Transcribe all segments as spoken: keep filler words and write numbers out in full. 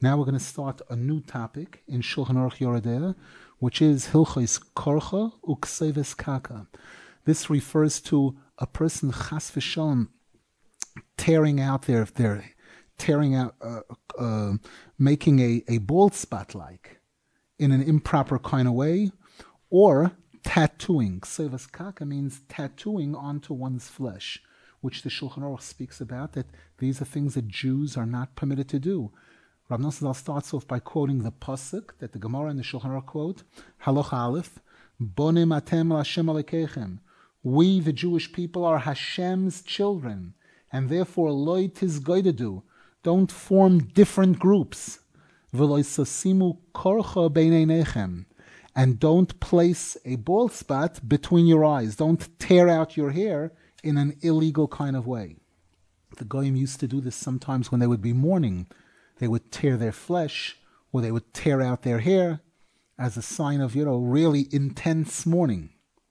Now we're going to start a new topic in Shulchan Aruch Yoreh De'ah, which is Hilchos Korcha Ukseves Kaka. This refers to a person chas v'shalom tearing out their, their tearing out, uh, uh, making a, a bald spot like in an improper kind of way, or tattooing. Ksevas Kaka means tattooing onto one's flesh, which the Shulchan Aruch speaks about, that these are things that Jews are not permitted to do. Rav Nosson Zal starts off by quoting the pasuk that the Gemara and the Shulchan Aruch quote, Halacha Aleph, Bonim atem l'Hashem alekechem. We, the Jewish people, are Hashem's children, and therefore lo tizgodedu. Don't form different groups. V'lo sasimu korcha beineinechem. And don't place a bald spot between your eyes. Don't tear out your hair in an illegal kind of way. The Goyim used to do this sometimes when they would be mourning. They would tear their flesh, or they would tear out their hair as a sign of, you know, really intense mourning.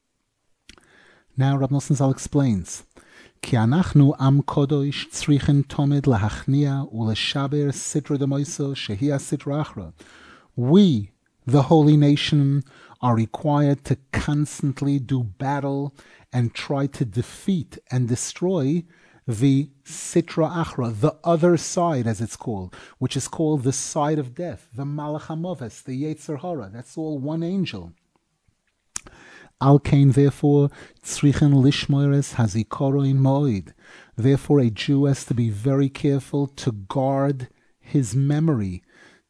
Now Rav Nosson Zal explains, Ki anachnu am kodosh tzrichen tomed lahachnia uleshaber sitra demoiso shehia sitra achra. We, the holy nation, are required to constantly do battle and try to defeat and destroy the Sitra Achra, the other side, as it's called, which is called the side of death, the Malach HaMoves, the Yetzer Hara. That's all one angel. Al Kain, therefore, tzrichen lishmoires hazikoro in moed. Therefore, a Jew has to be very careful to guard his memory,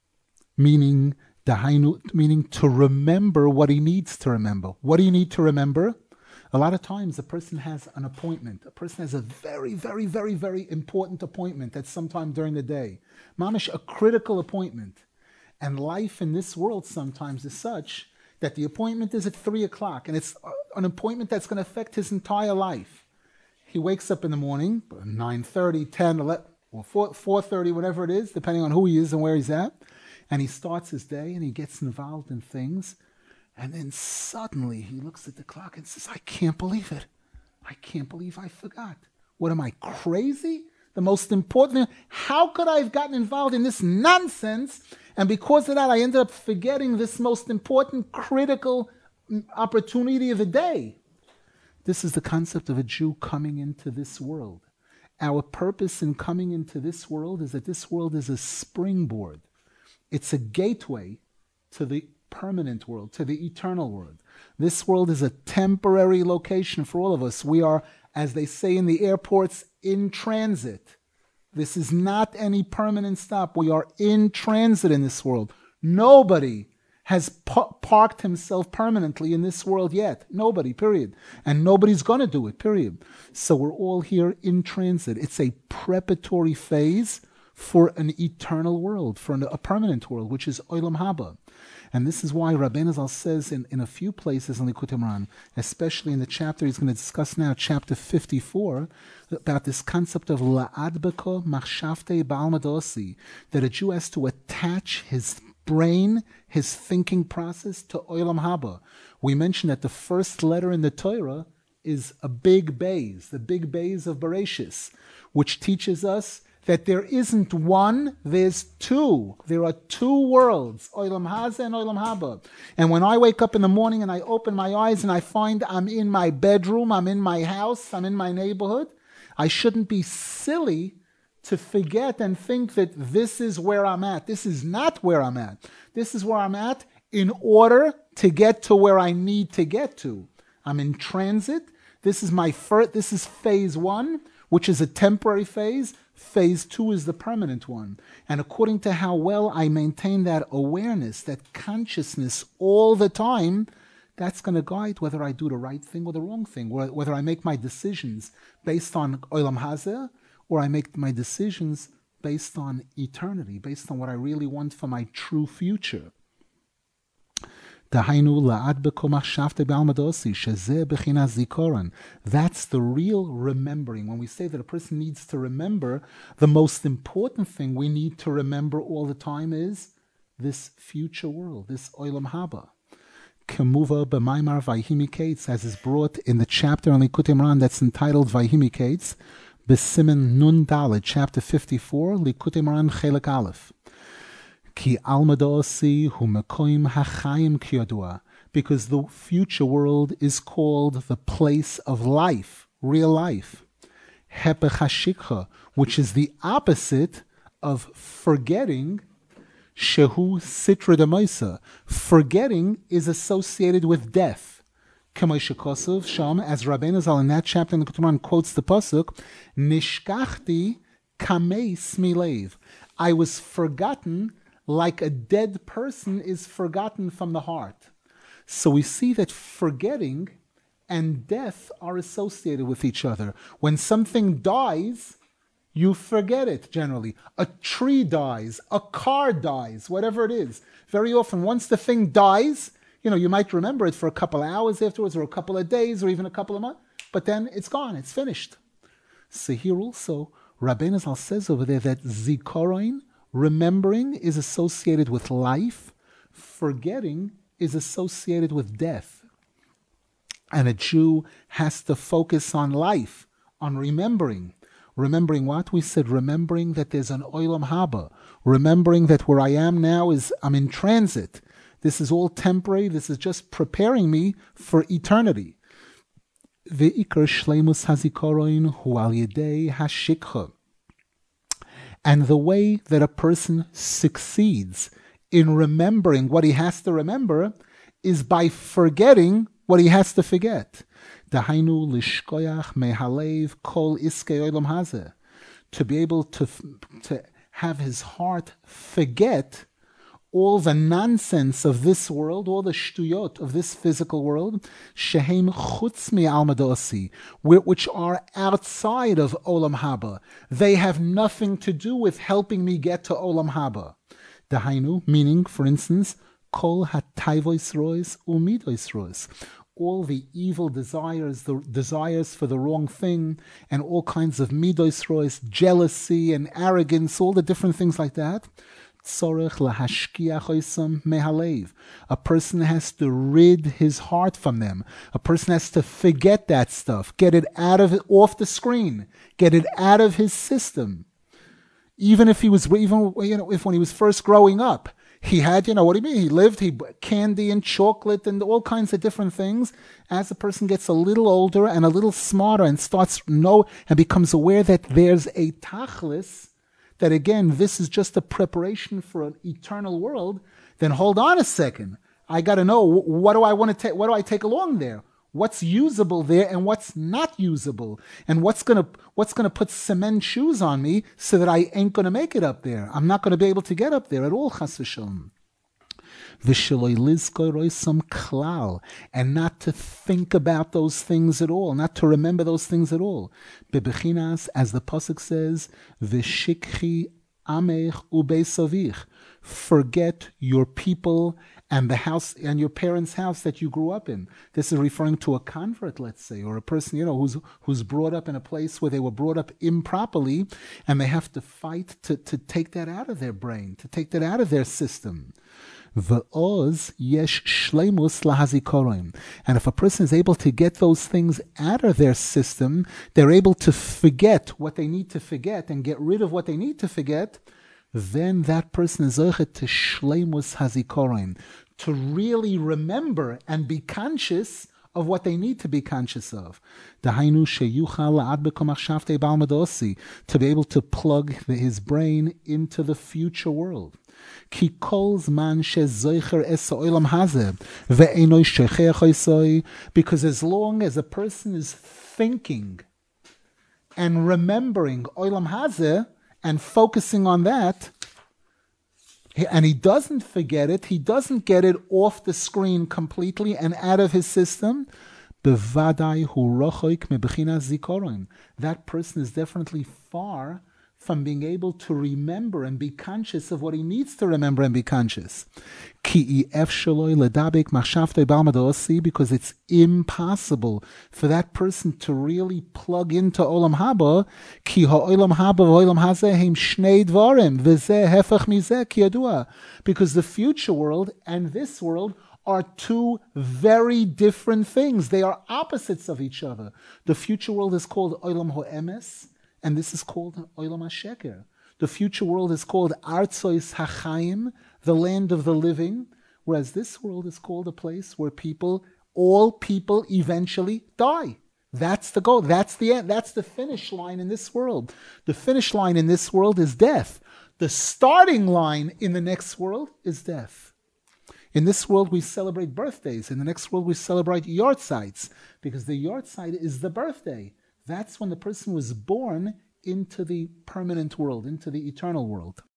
meaning dahainu, meaning to remember what he needs to remember. What do you need to remember? A lot of times a person has an appointment. A person has a very, very, very, very important appointment at some time during the day. Mamish, a critical appointment. And life in this world sometimes is such that the appointment is at three o'clock, and it's an appointment that's going to affect his entire life. He wakes up in the morning, nine thirty, ten, eleven, or four thirty, whatever it is, depending on who he is and where he's at, and he starts his day and he gets involved in things. And then suddenly he looks at the clock and says, I can't believe it. I can't believe I forgot. What, am I crazy? The most important thing, how could I have gotten involved in this nonsense? And because of that, I ended up forgetting this most important, critical opportunity of the day. This is the concept of a Jew coming into this world. Our purpose in coming into this world is that this world is a springboard. It's a gateway to the permanent world, to the eternal world. This world is a temporary location for all of us. We are, as they say in the airports, in transit. This is not any permanent stop. We are in transit in this world. Nobody has pa- parked himself permanently in this world yet. Nobody, period. And nobody's going to do it, period. So we're all here in transit. It's a preparatory phase for an eternal world, for an, a permanent world, which is Olam Haba. And this is why Rabbeinu Zal says in, in a few places in Likutei Moharan, especially in the chapter he's going to discuss now, chapter fifty-four, about this concept of la'adbeko machshavtei ba'al madosi, that a Jew has to attach his brain, his thinking process to Olam Haba. We mentioned that the first letter in the Torah is a big Beis, the big Beis of Bereshis, which teaches us that there isn't one, there's two. There are two worlds, Olam Haza and Olam Haba. And when I wake up in the morning and I open my eyes and I find I'm in my bedroom, I'm in my house, I'm in my neighborhood, I shouldn't be silly to forget and think that this is where I'm at. This is not where I'm at. This is where I'm at in order to get to where I need to get to. I'm in transit. This is my first, this is phase one, which is a temporary phase. Phase two is the permanent one. And according to how well I maintain that awareness, that consciousness all the time, that's going to guide whether I do the right thing or the wrong thing, whether I make my decisions based on Olam Hazeh, or I make my decisions based on eternity, based on what I really want for my true future. That's the real remembering. When we say that a person needs to remember, the most important thing we need to remember all the time is this future world, this Olam Haba. Kemuva b'maimar Vayhimi, as is brought in the chapter on Likutei Moharan that's entitled Vayhimi, B'simen Nun Dalet, chapter fifty-four, Likutei Moharan Chelek Aleph. Ki almadosi hu mekoim hachayim kiyodua, because the future world is called the place of life, real life. Hepech hashikha, which is the opposite of forgetting. Shehu sitra demaisa, forgetting is associated with death. K'moshe Kosov Sham, as Rabbeinu Zal in that chapter in the Ketubah quotes the pasuk, Nishkachti kamei smilev, I was forgotten like a dead person is forgotten from the heart. So we see that forgetting and death are associated with each other. When something dies, you forget it generally. A tree dies, a car dies, whatever it is. Very often, once the thing dies, you know, you might remember it for a couple of hours afterwards, or a couple of days, or even a couple of months, but then it's gone, it's finished. So here also, Rabbeinu Zal says over there that zikaron, remembering, is associated with life, forgetting is associated with death. And a Jew has to focus on life, on remembering. Remembering what? We said remembering that there's an Olam Haba. Remembering that where I am now is, I'm in transit. This is all temporary. This is just preparing me for eternity. Ve'ikar shleimus hazikaron hu al yedei hashikha. And the way that a person succeeds in remembering what he has to remember is by forgetting what he has to forget. Dahainu lishkoyach mehalev kol iskei olam hazeh. To be able to, to have his heart forget all the nonsense of this world, all the shtuyot of this physical world, shehem chutz mi'almadosi, which are outside of Olam Haba. They have nothing to do with helping me get to Olam Haba. Dahainu, meaning, for instance, kol hatayvois rois umidois rois. All the evil desires, the desires for the wrong thing, and all kinds of midos rois, jealousy and arrogance, all the different things like that. A person has to rid his heart from them. A person has to forget that stuff, get it out of it, off the screen, get it out of his system. Even if he was, even you know, if when he was first growing up, he had, you know, what do you mean? He lived, he candy and chocolate and all kinds of different things. As the person gets a little older and a little smarter and starts know and becomes aware that there's a tachlis, that again, this is just a preparation for an eternal world, then hold on a second. I got to know, what do I want to take? What do I take along there? What's usable there and what's not usable? And what's gonna what's gonna put cement shoes on me so that I ain't gonna make it up there? I'm not gonna be able to get up there at all, chas v'shalom. And not to think about those things at all, not to remember those things at all. Bebechinas, as the pasuk says, v'shikchi amech ubeisavich. Forget your people and the house and your parents' house that you grew up in. This is referring to a convert, let's say, or a person, you know, who's who's brought up in a place where they were brought up improperly, and they have to fight to, to take that out of their brain, to take that out of their system. V'oz yesh shleimus lahazikorim. And if a person is able to get those things out of their system, they're able to forget what they need to forget and get rid of what they need to forget, then that person is zeichet to shleimus hazikorim, to really remember and be conscious of what they need to be conscious of. Dahainu sheyuchal la'ad bekom achshavtei ba'al madosi, to be able to plug the, his brain into the future world. Ki kol zman shezoicher es ha'olam hazeh ve'enoi shecheach oisoi, because as long as a person is thinking and remembering olam hazeh and focusing on that, and he doesn't forget it, he doesn't get it off the screen completely and out of his system, bevadai hu rochoik mebechinas zikoron. That person is definitely far from being able to remember and be conscious of what he needs to remember and be conscious. Because it's impossible for that person to really plug into Olam Haba. Because the future world and this world are two very different things. They are opposites of each other. The future world is called Olam Ho'emes, and this is called Olam HaSheker. The future world is called Artsois HaChaim. the land of the living, whereas this world is called a place where people, all people eventually die. That's the goal. That's the end. That's the finish line in this world. The finish line in this world is death. The starting line in the next world is death. In this world, we celebrate birthdays. In the next world, we celebrate yahrzeits, because the yahrzeit is the birthday. That's when the person was born into the permanent world, into the eternal world.